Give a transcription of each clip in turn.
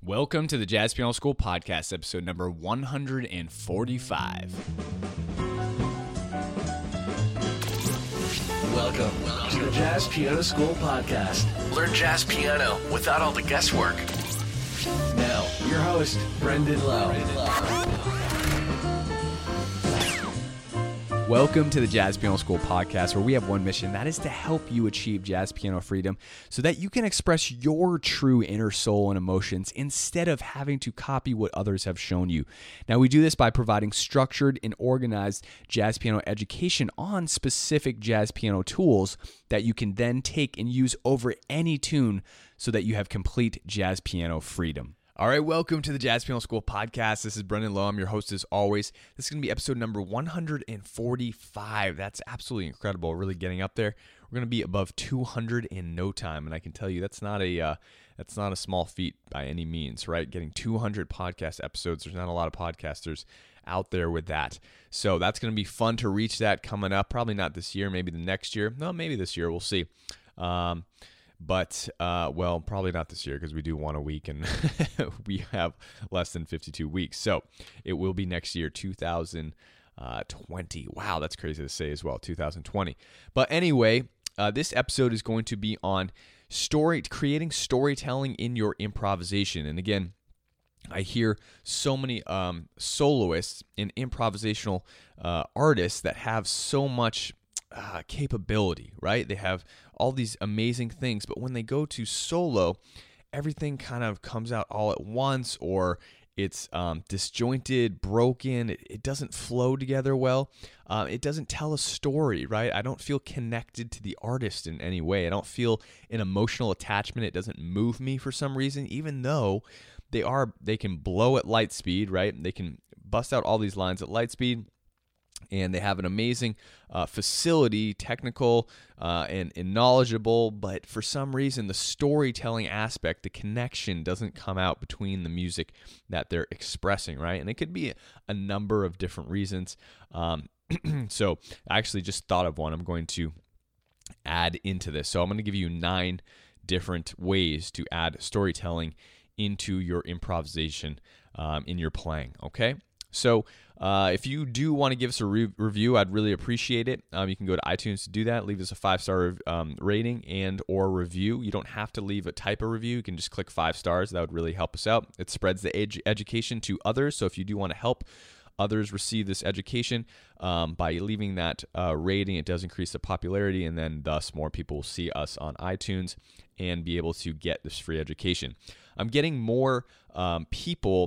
Welcome to the Jazz Piano School Podcast, episode number 145. Welcome to the Jazz Piano School Podcast. Learn jazz piano without all the guesswork. Now, your host, Brendan Lowe. Welcome to the Jazz Piano School Podcast, where we have one mission, that is to help you achieve jazz piano freedom so that you can express your true inner soul and emotions instead of having to copy what others have shown you. Now, we do this by providing structured and organized jazz piano education on specific jazz piano tools that you can then take and use over any tune so that you have complete jazz piano freedom. All right, welcome to the Jazz Piano School Podcast. This is Brendan Lowe. I'm your host as always. This is going to be episode number 145. That's absolutely incredible. We're really getting up there. We're going to be above 200 in no time, and I can tell you that's not a small feat by any means, right? Getting 200 podcast episodes. There's not a lot of podcasters out there with that. So that's going to be fun to reach that coming up. Probably not this year, maybe the next year. No, maybe this year. We'll see. But probably not this year because we do one a week and we have less than 52 weeks. So it will be next year, 2020. Wow, that's crazy to say as well, 2020. But anyway, this episode is going to be on creating storytelling in your improvisation. And again, I hear so many soloists and improvisational artists that have so much capability, right? They have all these amazing things, but when they go to solo, everything kind of comes out all at once, or it's disjointed, broken. It doesn't flow together well. It doesn't tell a story, right? I don't feel connected to the artist in any way. I don't feel an emotional attachment. It doesn't move me for some reason, even though they can blow at light speed, right? They can bust out all these lines at light speed. And they have an amazing facility, technical and knowledgeable, but for some reason, the storytelling aspect, the connection doesn't come out between the music that they're expressing, right? And it could be a number of different reasons. So I actually just thought of one I'm going to add into this. So I'm going to give you 9 different ways to add storytelling into your improvisation in your playing, okay? So if you do want to give us a review, I'd really appreciate it. You can go to iTunes to do that. Leave us a 5-star rating and or review. You don't have to leave a type of review. You can just click 5 stars. That would really help us out. It spreads the education to others. So if you do want to help others receive this education by leaving that rating, it does increase the popularity, and then thus more people will see us on iTunes and be able to get this free education. I'm getting more people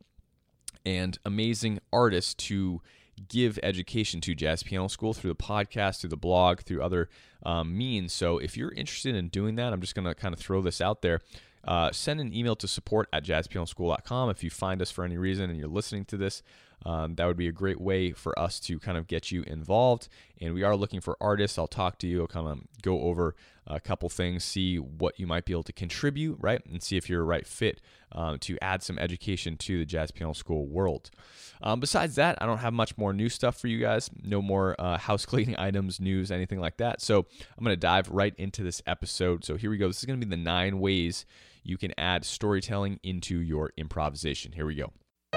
and amazing artists to give education to Jazz Piano School through the podcast, through the blog, through other means. So if you're interested in doing that, I'm just going to kind of throw this out there. Send an email to support@jazzpianoschool.com if you find us for any reason and you're listening to this. That would be a great way for us to kind of get you involved. And we are looking for artists. I'll talk to you. I'll kind of go over a couple things, see what you might be able to contribute, right? And see if you're a right fit to add some education to the Jazz Piano School world. Besides that, I don't have much more new stuff for you guys. No more house cleaning items, news, anything like that. So I'm going to dive right into this episode. So here we go. This is going to be the 9 ways you can add storytelling into your improvisation. Here we go.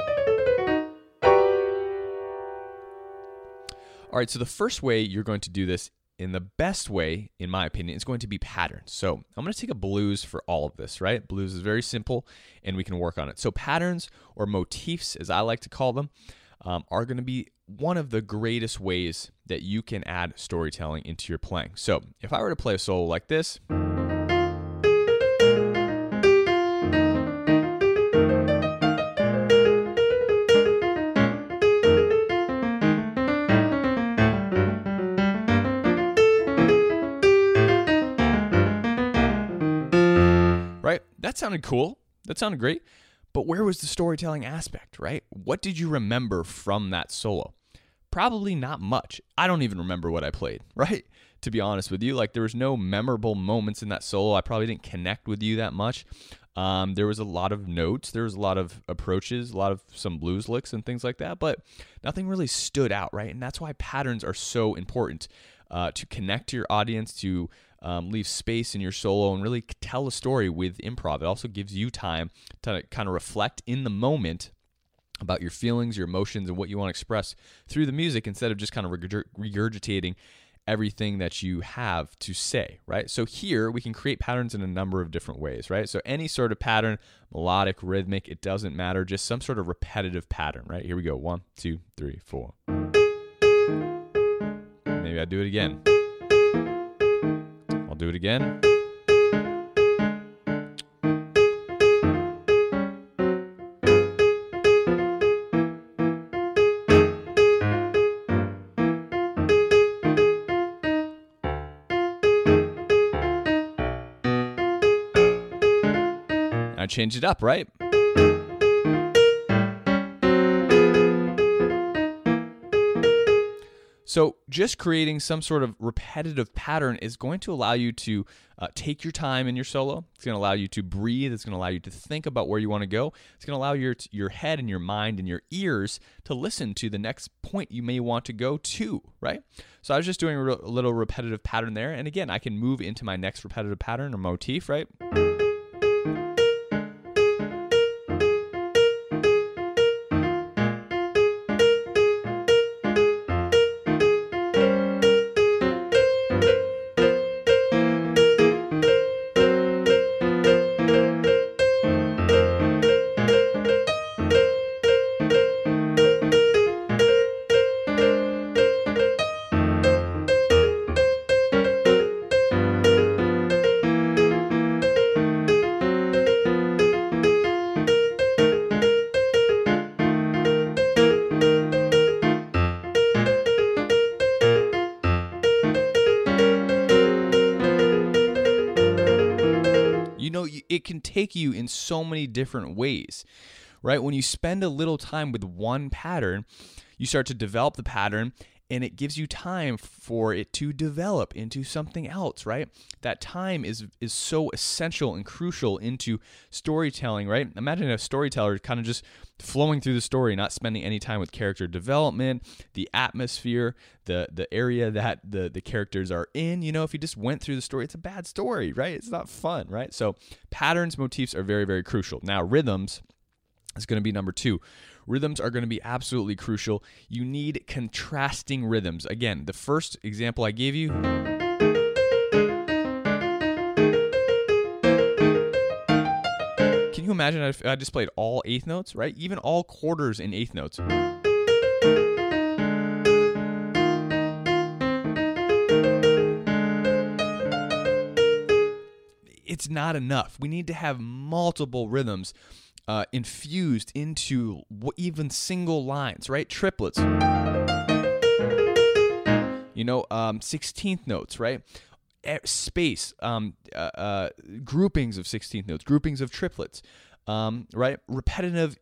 All right, so the first way you're going to do this, in the best way, in my opinion, is going to be patterns. So I'm going to take a blues for all of this, right? Blues is very simple, and we can work on it. So patterns, or motifs, as I like to call them, are going to be one of the greatest ways that you can add storytelling into your playing. So if I were to play a solo like this, right? That sounded cool. That sounded great. But where was the storytelling aspect, right? What did you remember from that solo? Probably not much. I don't even remember what I played, right? To be honest with you, like there was no memorable moments in that solo. I probably didn't connect with you that much. There was a lot of notes. There was a lot of approaches, a lot of some blues licks and things like that, but nothing really stood out, right? And that's why patterns are so important to connect to your audience, to leave space in your solo and really tell a story with improv. It also gives you time to kind of reflect in the moment about your feelings, your emotions, and what you want to express through the music instead of just kind of regurgitating everything that you have to say, right? So here we can create patterns in a number of different ways, right? So any sort of pattern, melodic, rhythmic, it doesn't matter, just some sort of repetitive pattern, right? Here we go. 1, 2, 3, 4. Maybe I do it again. I'll do it again. I changed it up, right? So just creating some sort of repetitive pattern is going to allow you to take your time in your solo. It's going to allow you to breathe. It's going to allow you to think about where you want to go. It's going to allow your head and your mind and your ears to listen to the next point you may want to go to, right? So I was just doing a little repetitive pattern there. And again, I can move into my next repetitive pattern or motif, right? It can take you in so many different ways, right? When you spend a little time with one pattern, you start to develop the pattern, and it gives you time for it to develop into something else, right? That time is so essential and crucial into storytelling, right? Imagine a storyteller kind of just flowing through the story, not spending any time with character development, the atmosphere, the area that the characters are in. You know, if you just went through the story, it's a bad story, right? It's not fun, right? So patterns, motifs are very, very crucial. Now, rhythms is going to be number 2. Rhythms are going to be absolutely crucial. You need contrasting rhythms. Again, the first example I gave you. Can you imagine if I just played all eighth notes, right? Even all quarters in eighth notes. It's not enough. We need to have multiple rhythms infused into even single lines, right? Triplets. 16th notes, right? Space, groupings of 16th notes, groupings of triplets, right? Repetitive,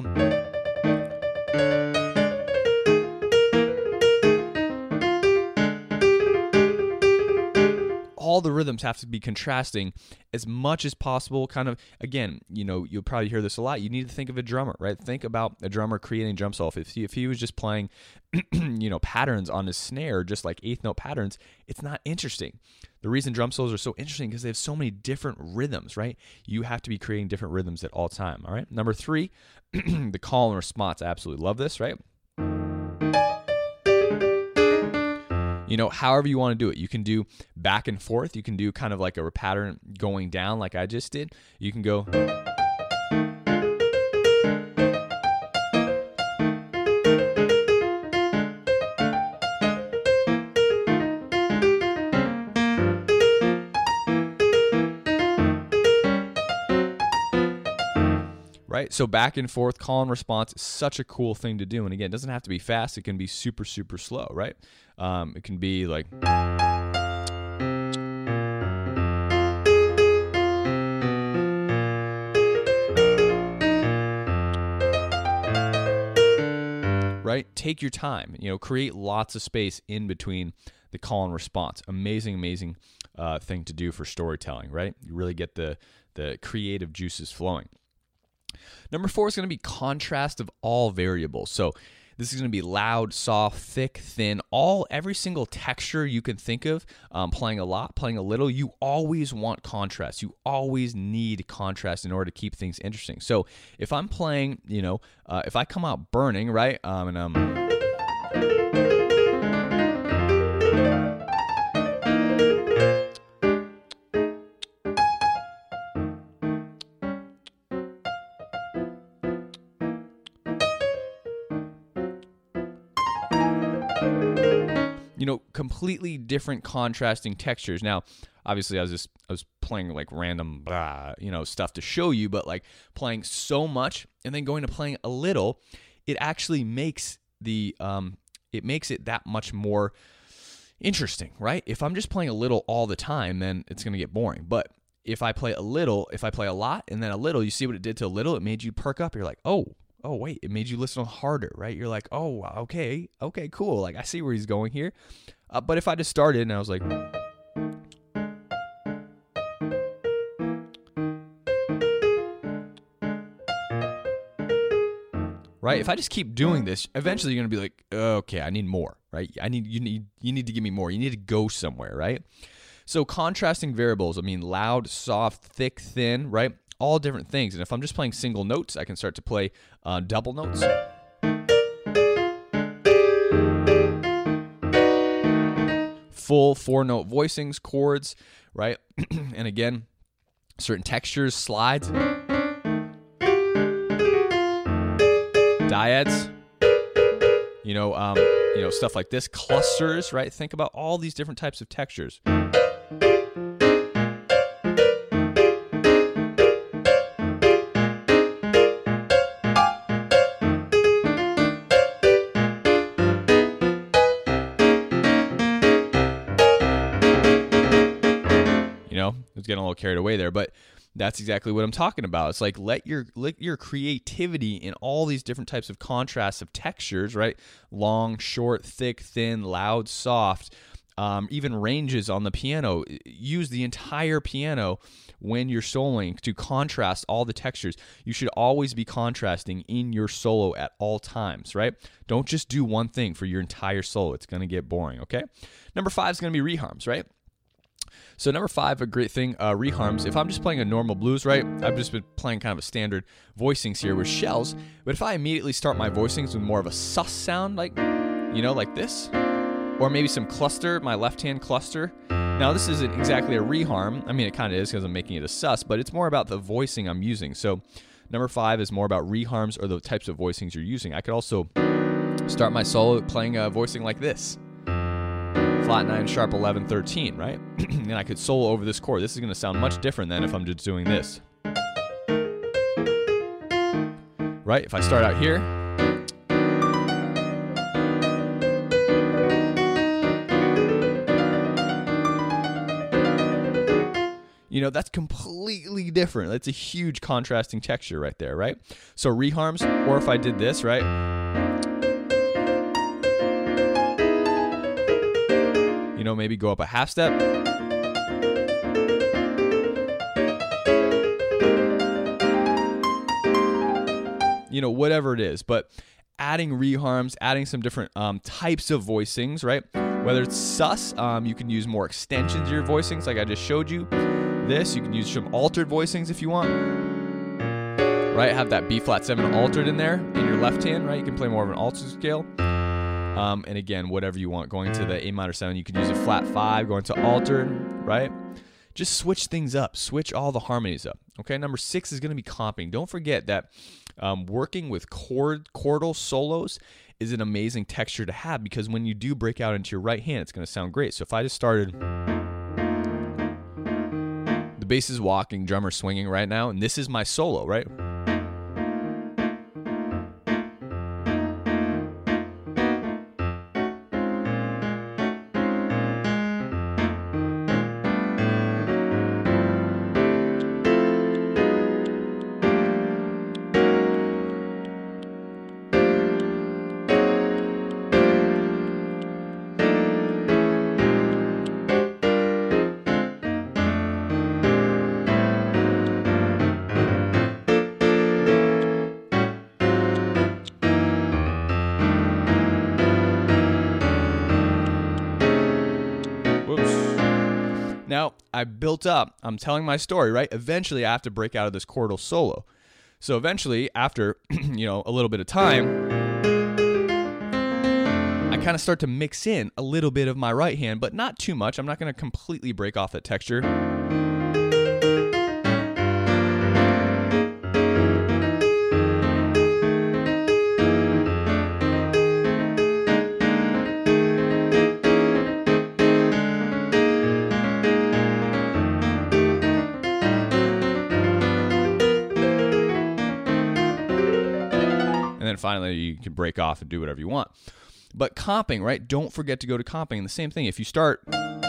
all the rhythms have to be contrasting as much as possible. Kind of, again, you'll probably hear this a lot. You need to think of a drummer, right? Think about a drummer creating drum solo. If he was just playing, patterns on his snare, just like eighth note patterns, it's not interesting. The reason drum solos are so interesting because they have so many different rhythms, right? You have to be creating different rhythms at all time, all right? Number 3, the call and response. I absolutely love this, right? However you want to do it. You can do back and forth. You can do kind of like a pattern going down like I just did. You can go. Right? So back and forth, call and response is such a cool thing to do. And again, it doesn't have to be fast. It can be super, super slow, right? It can be like... Right? Take your time. Create lots of space in between the call and response. Amazing, amazing thing to do for storytelling, right? You really get the creative juices flowing. Number 4 is going to be contrast of all variables. So This is going to be loud, soft, thick, thin, every single texture you can think of. Playing a lot, playing a little. You always want contrast. You always need contrast in order to keep things interesting. So if I'm playing, if I come out burning, right, completely different contrasting textures. Now, obviously, I was playing like random, stuff to show you, but like playing so much and then going to playing a little, it actually makes it that much more interesting, right? If I'm just playing a little all the time, then it's going to get boring. But if I play a lot, and then a little, you see what it did to a little. It made you perk up. You're like, oh wait, it made you listen harder, right? You're like, oh, okay, cool. Like I see where he's going here. But if I just started and I was like, right? If I just keep doing this, eventually you're gonna be like, okay, I need more, right? You need to give me more. You need to go somewhere, right? So contrasting variables, loud, soft, thick, thin, right? All different things. And if I'm just playing single notes, I can start to play double notes. Full 4-note voicings, chords, right? And again, certain textures, slides, dyads, stuff like this, clusters, right? Think about all these different types of textures. I was getting a little carried away there, but that's exactly what I'm talking about. It's like let your creativity in all these different types of contrasts of textures, right? Long, short, thick, thin, loud, soft, even ranges on the piano. Use the entire piano when you're soloing to contrast all the textures. You should always be contrasting in your solo at all times, right? Don't just do one thing for your entire solo. It's going to get boring, okay? Number 5 is going to be reharms, right? So number 5, a great thing, reharms. If I'm just playing a normal blues, right, I've just been playing kind of a standard voicings here with shells. But if I immediately start my voicings with more of a sus sound, like this, or maybe some cluster, my left-hand cluster. Now, this isn't exactly a reharm. It kind of is because I'm making it a sus, but it's more about the voicing I'm using. So number 5 is more about reharms or the types of voicings you're using. I could also start my solo playing a voicing like this. Flat 9, sharp 11, 13, right? And I could solo over this chord. This is going to sound much different than if I'm just doing this. Right? If I start out here. That's completely different. That's a huge contrasting texture right there, right? So reharms, or if I did this, right? Maybe go up a half step. Whatever it is. But adding reharms, adding some different types of voicings, right? Whether it's sus, you can use more extensions of your voicings like I just showed you. You can use some altered voicings if you want. Right? Have that B flat 7 altered in there in your left hand, right? You can play more of an altered scale. And again, whatever you want. Going to the A minor 7, you could use a flat 5, going to altered, right? Just switch things up. Switch all the harmonies up. Okay, number 6 is going to be comping. Don't forget that working with chordal solos is an amazing texture to have, because when you do break out into your right hand, it's going to sound great. So if I just started, the bass is walking, drummer swinging right now, and this is my solo, right? I built up, I'm telling my story, right? Eventually, I have to break out of this chordal solo. So eventually, after, a little bit of time, I kind of start to mix in a little bit of my right hand, but not too much. I'm not going to completely break off that texture. And then finally, you can break off and do whatever you want. But comping, right? Don't forget to go to comping. And the same thing, if you start...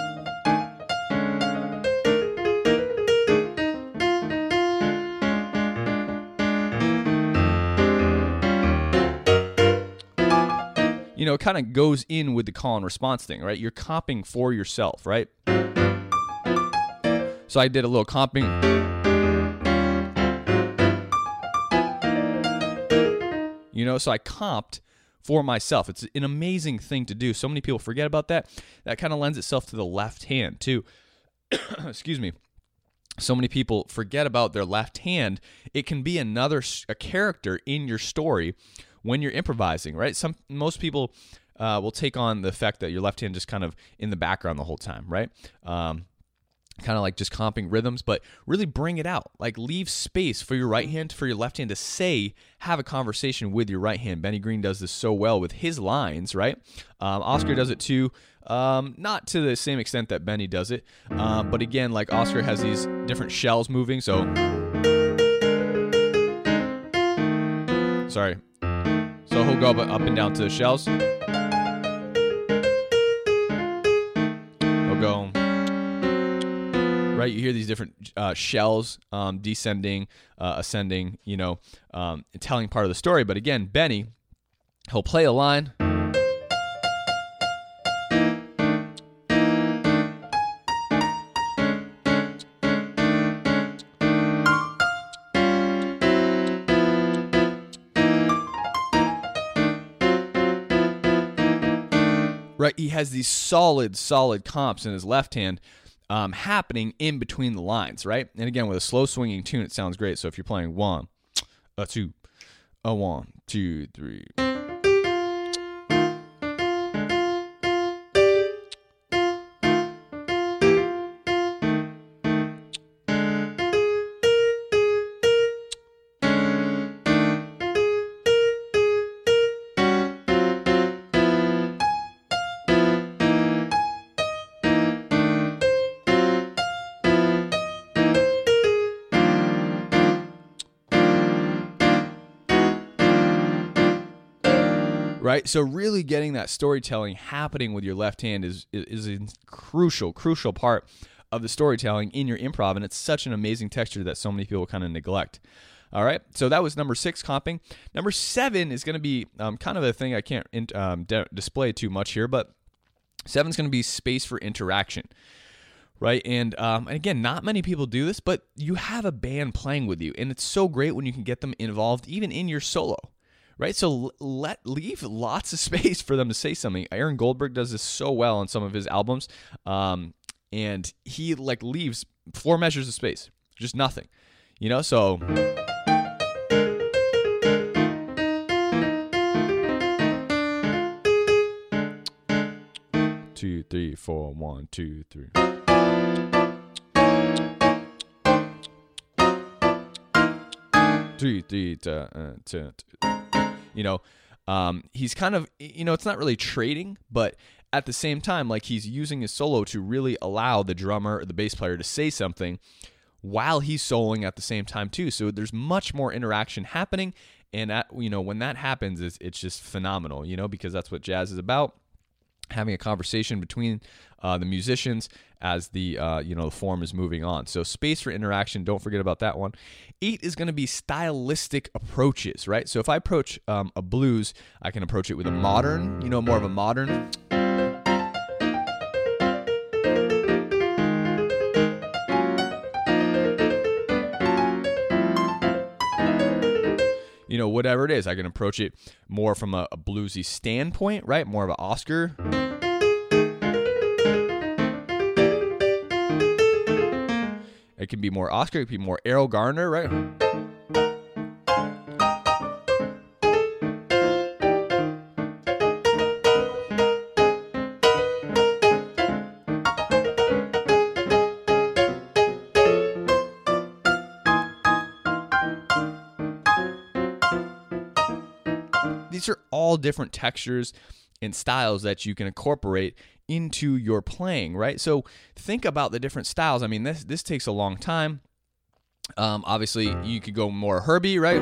it kind of goes in with the call and response thing, right? You're comping for yourself, right? So I did a little comping. So I comped for myself. It's an amazing thing to do. So many people forget about that. That kind of lends itself to the left hand too. Excuse me. So many people forget about their left hand. It can be a character in your story when you're improvising, right? Most people will take on the fact that your left hand just kind of in the background the whole time, right? Kind of like just comping rhythms, but really bring it out. Like leave space for your right hand, for your left hand to have a conversation with your right hand. Benny Green does this so well with his lines, right? Oscar does it too. Not to the same extent that Benny does it. But again, like Oscar has these different shells moving. So, sorry. So he'll go up and down to the shells. He'll go, right? You hear these different shells descending, ascending, telling part of the story. But again, Benny, he'll play a line. Right, he has these solid comps in his left hand happening in between the lines, right? And again, with a slow swinging tune, it sounds great. So if you're playing 1, 2, 1, 2, 3. Right, so really getting that storytelling happening with your left hand is a crucial part of the storytelling in your improv, and it's such an amazing texture that so many people kind of neglect. All right, so that was number 6, comping. Number 7 is going to be kind of a thing I can't display too much here, but 7 is going to be space for interaction. Right, and again, not many people do this, but you have a band playing with you, and it's so great when you can get them involved even in your solo. Right, so leave lots of space for them to say something. Aaron Goldberg does this so well on some of his albums, and he leaves 4 measures of space, just nothing, So 2, 3, 4, 1, 2, 3. He's kind of, it's not really trading, but at the same time, he's using his solo to really allow the drummer or the bass player to say something while he's soloing at the same time too. So there's much more interaction happening, and when that happens, it's just phenomenal, because that's what jazz is about. Having a conversation between the musicians as the the form is moving on. So space for interaction, don't forget about that one. 8 is going to be stylistic approaches, right? So if I approach a blues, I can approach it with a modern, more of a modern. Whatever it is, I can approach it more from a bluesy standpoint, right? More of an Oscar. It can be more Oscar, it can be more Errol Garner, right? These are all different textures and styles that you can incorporate into your playing, right? So think about the different styles. I mean, this takes a long time. Obviously, you could go more Herbie, right?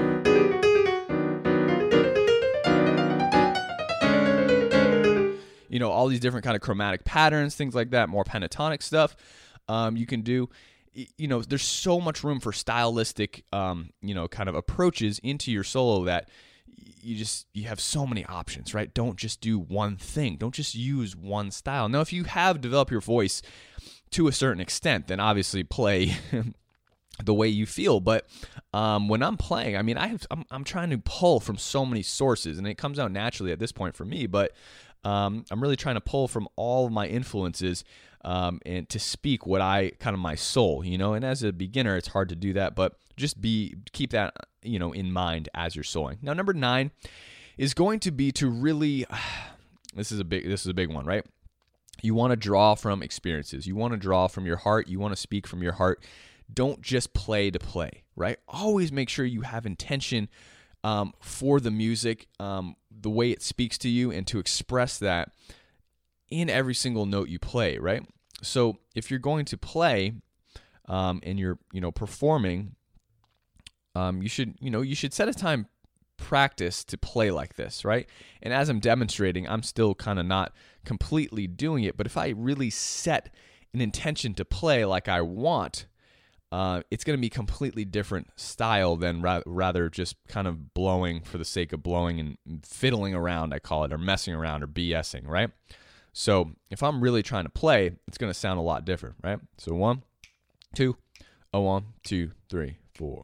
You know, all these different kind of chromatic patterns, things like that, more pentatonic stuff you can do. You know, there's so much room for stylistic, you know, kind of approaches into your solo that you have so many options, right? Don't just do one thing. Don't just use one style. Now, if you have developed your voice to a certain extent, then obviously play the way you feel. But when I'm playing, I mean, I'm trying to pull from so many sources, and it comes out naturally at this point for me. But I'm really trying to pull from all of my influences and to speak what my soul, you know. And as a beginner, it's hard to do that, but just keep that, you know, in mind as you're soloing. Now, number 9 is going to be to really, this is a big one, right? You want to draw from experiences. You want to draw from your heart. You want to speak from your heart. Don't just play to play, right? Always make sure you have intention for the music, the way it speaks to you, and to express that in every single note you play, right? So if you're going to play and you're, you know, performing, you should set a time practice to play like this, right? And as I'm demonstrating, I'm still kind of not completely doing it, but if I really set an intention to play like I want, it's going to be completely different style than rather just kind of blowing for the sake of blowing and fiddling around, I call it, or messing around or BSing, right? So if I'm really trying to play, it's going to sound a lot different, right? So 1, 2, 1, 2, 3, 4.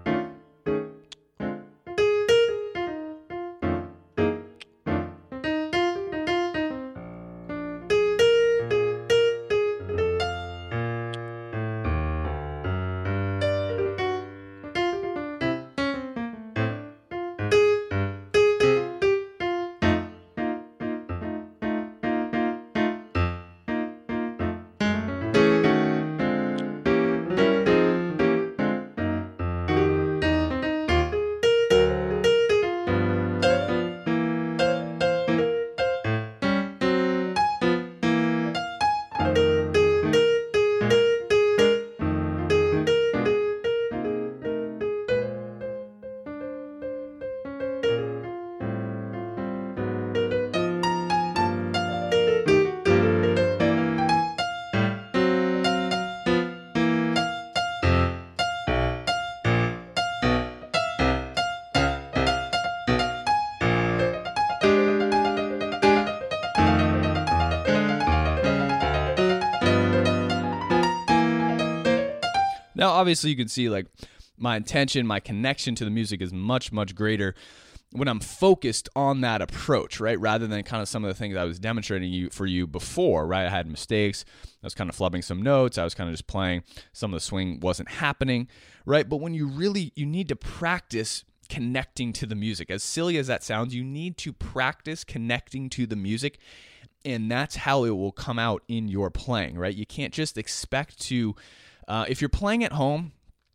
Now, obviously, you can see like my intention, my connection to the music is much, much greater when I'm focused on that approach, right? Rather than kind of some of the things I was demonstrating for you before, right? I had mistakes. I was kind of flubbing some notes. I was kind of just playing. Some of the swing wasn't happening, right? But when you need to practice connecting to the music. As silly as that sounds, you need to practice connecting to the music, and that's how it will come out in your playing, right? You can't just expect to, if you're playing at home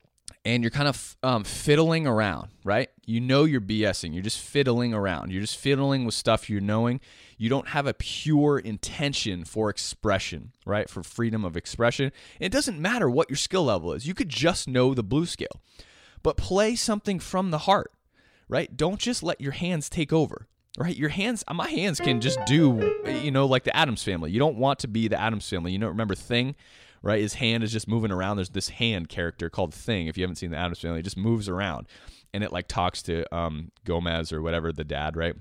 and you're kind of fiddling around, right? You know you're BSing. You're just fiddling around. You're just fiddling with stuff you're knowing. You don't have a pure intention for expression, right? For freedom of expression. It doesn't matter what your skill level is. You could just know the blues scale. But play something from the heart, right? Don't just let your hands take over, right? My hands can just do, like the Addams Family. You don't want to be the Addams Family. Remember Thing, right? His hand is just moving around. There's this hand character called Thing. If you haven't seen the Addams Family, it just moves around. And it like talks to Gomez or whatever, the dad, right?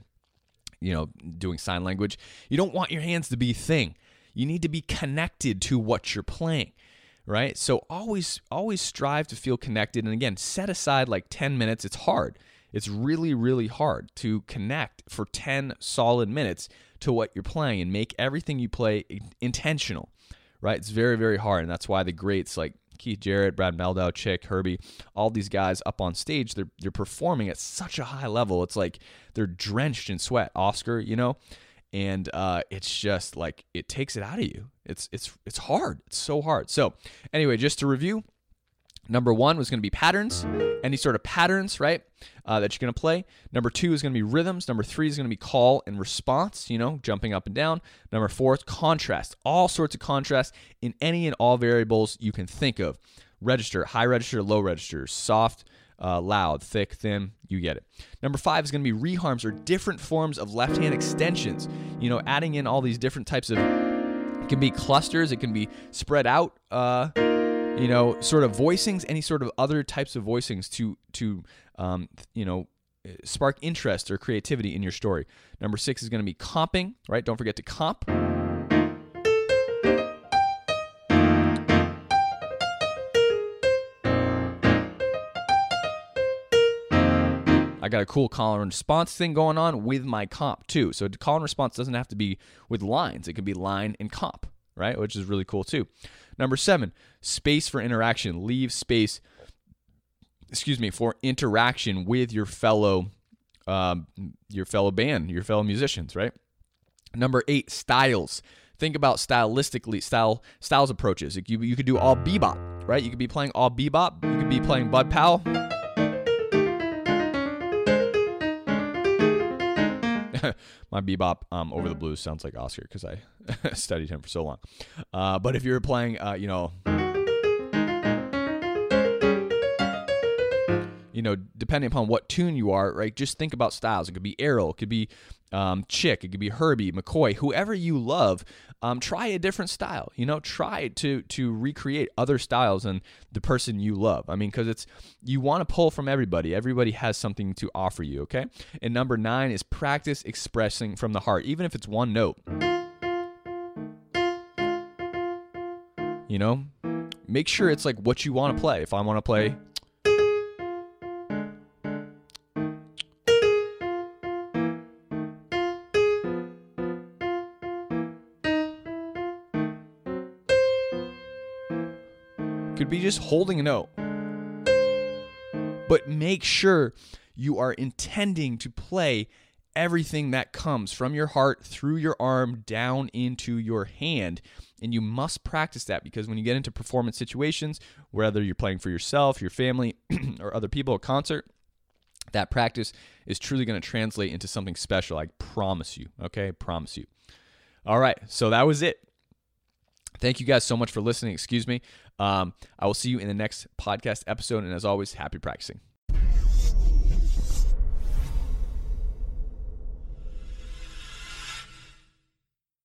Doing sign language. You don't want your hands to be Thing. You need to be connected to what you're playing. Right? So always strive to feel connected. And again, set aside like 10 minutes. It's hard. It's really, really hard to connect for 10 solid minutes to what you're playing and make everything you play intentional, right? It's very, very hard. And that's why the greats like Keith Jarrett, Brad Mehldau, Chick, Herbie, all these guys up on stage, they're performing at such a high level. It's like they're drenched in sweat. Oscar, and it's just like it takes it out of you. It's hard. It's so hard. So anyway, just to review, number 1 was going to be patterns, any sort of patterns, right, that you're going to play. Number 2 is going to be rhythms. Number 3 is going to be call and response, jumping up and down. Number 4 is contrast, all sorts of contrast in any and all variables you can think of. Register, high register, low register, soft, loud, thick, thin, you get it. Number 5 is going to be reharms, or different forms of left hand extensions, adding in all these different types of, it can be clusters, it can be spread out, sort of voicings, any sort of other types of voicings to spark interest or creativity in your story. Number 6 is going to be comping, right? Don't forget to comp. I got a cool call and response thing going on with my comp too. So call and response doesn't have to be with lines. It can be line and comp, right? Which is really cool too. Number 7, space for interaction. Leave space, for interaction with your fellow band, your fellow musicians, right? Number 8, styles. Think about stylistically, styles approaches. You could do all bebop, right? You could be playing all bebop. You could be playing Bud Powell. My bebop over the blues sounds like Oscar because I studied him for so long. But if you're playing, depending upon what tune you are, right? Just think about styles. It could be Errol, it could be Chick, it could be Herbie, McCoy, whoever you love. Try a different style. Try to recreate other styles than the person you love. I mean, because you want to pull from everybody. Everybody has something to offer you. Okay. And number 9 is practice expressing from the heart, even if it's one note. Make sure it's like what you want to play. If I want to play. Could be just holding a note. But make sure you are intending to play everything that comes from your heart through your arm down into your hand. And you must practice that, because when you get into performance situations, whether you're playing for yourself, your family, or other people at concert, that practice is truly going to translate into something special. I promise you. Okay? I promise you. All right. So that was it. Thank you guys so much for listening. Excuse me. I will see you in the next podcast episode. And as always, happy practicing.